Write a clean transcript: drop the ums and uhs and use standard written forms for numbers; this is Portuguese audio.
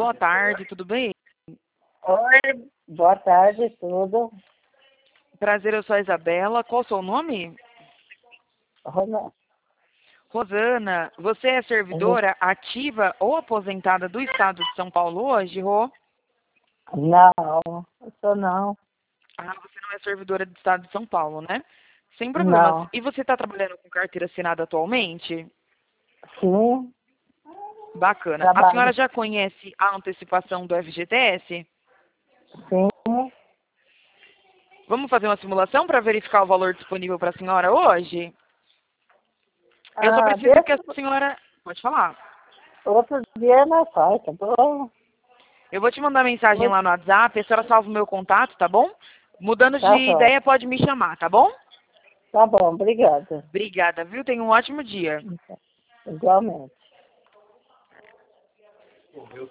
Boa tarde, tudo bem? Oi, boa tarde, tudo. Prazer, eu sou a Isabela. Qual o seu nome? Rona- Rosana, você é servidora ativa ou aposentada do Estado de São Paulo hoje, Rô? Não, eu não. Ah, você não é servidora do Estado de São Paulo, né? Sem problemas. Não. E você está trabalhando com carteira assinada atualmente? Sim, Bacana. A trabalho. senhora já conhece a antecipação do FGTS? Sim, Vamos fazer uma simulação para verificar o valor disponível para a senhora hoje? Eu só preciso que a deixa senhora... Pode falar. outro dia nós faz, tá bom? Eu vou te mandar mensagem lá no WhatsApp, a senhora salva o meu contato, tá bom? Mudando de Tá bom, ideia, pode me chamar, tá bom? tá bom, obrigada. Obrigada, viu? Tenha um ótimo dia. Igualmente.